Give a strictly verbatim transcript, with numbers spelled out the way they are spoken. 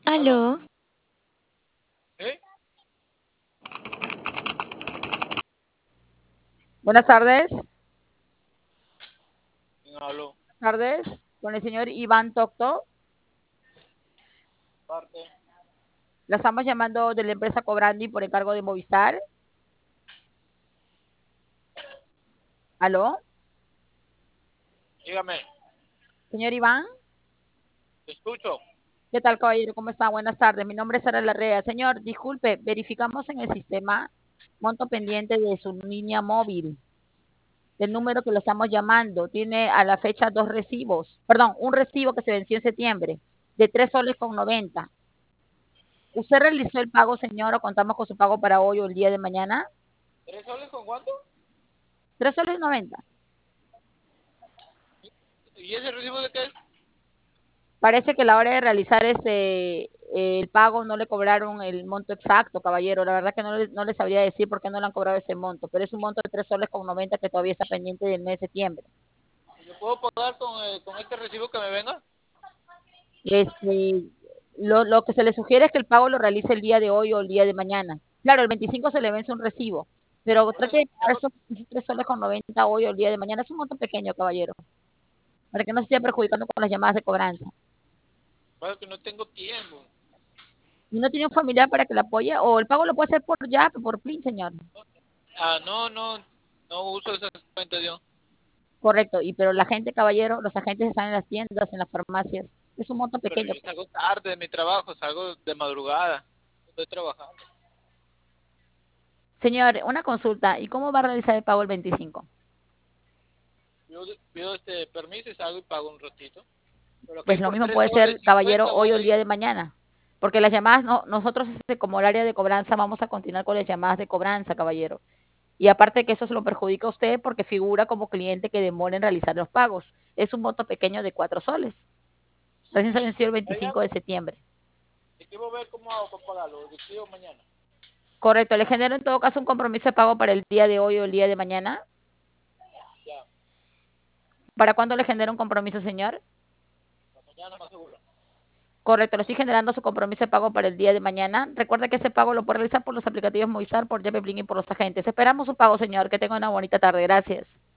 Aló. Aló, ¿Eh? Buenas tardes. ¿Quién habló? Buenas tardes. Con el señor Iván Tocto. Parte. La estamos llamando de la empresa Cobrandi por encargo de Movistar. ¿Aló? Dígame, Señor Iván. te escucho. ¿Qué tal, caballero? ¿Cómo está? Buenas tardes. Mi nombre es Sara Larrea. Señor, disculpe, verificamos en el sistema monto pendiente de su línea móvil, del número que lo estamos llamando. Tiene a la fecha dos recibos, perdón, un recibo que se venció en septiembre, de tres soles con noventa. ¿Usted realizó el pago, señor, o contamos con su pago para hoy o el día de mañana? ¿Tres soles con cuánto? Tres soles noventa. ¿Y ese recibo de qué es? Parece que a la hora de realizar este eh, el pago no le cobraron el monto exacto, caballero. La verdad que no le, no le sabría decir por qué no le han cobrado ese monto, pero es un monto de tres soles con noventa que todavía está pendiente del mes de septiembre. ¿Yo puedo pagar con, eh, con este recibo que me venga? Este, lo, lo que se le sugiere es que el pago lo realice el día de hoy o el día de mañana. Claro, el veinticinco se le vence un recibo, pero Por trate eso, de pagar esos tres soles con noventa hoy o el día de mañana. Es un monto pequeño, caballero, para que no se esté perjudicando con las llamadas de cobranza. pasa que no tengo tiempo. ¿Y no tiene un familiar para que le apoye? ¿O el pago lo puede hacer por ya, por Plin, señor? Ah, no, no, no uso esa cuenta yo. Correcto, y pero la gente, caballero, los agentes están en las tiendas, en las farmacias. Es un monto Pero pequeño. yo salgo tarde de mi trabajo, salgo de madrugada. Estoy trabajando. Señor, una consulta. ¿Y cómo va a realizar el pago el veinticinco? Yo pido este permiso y salgo y pago un ratito. Pero aquí Pues lo por mismo tres puede soles ser, caballero, cincuenta hoy o el voy. día de mañana. Porque las llamadas, no, nosotros este, como el área de cobranza vamos a continuar con las llamadas de cobranza, caballero. Y aparte que eso se lo perjudica a usted porque figura como cliente que demora en realizar los pagos. Es un monto pequeño de cuatro soles. Recién se venció el Ahí veinticinco de ando. septiembre. Y quiero ver cómo hago para pagarlo. Decido mañana. Correcto, le genero en todo caso un compromiso de pago para el día de hoy o el día de mañana. Ya, ¿Para cuándo le genera un compromiso, señor? para mañana más seguro. Correcto, le estoy generando su compromiso de pago para el día de mañana. Recuerde que ese pago lo puede realizar por los aplicativos Movistar, por J P Blink y por los agentes. Esperamos su pago, señor. Que tenga una bonita tarde. Gracias.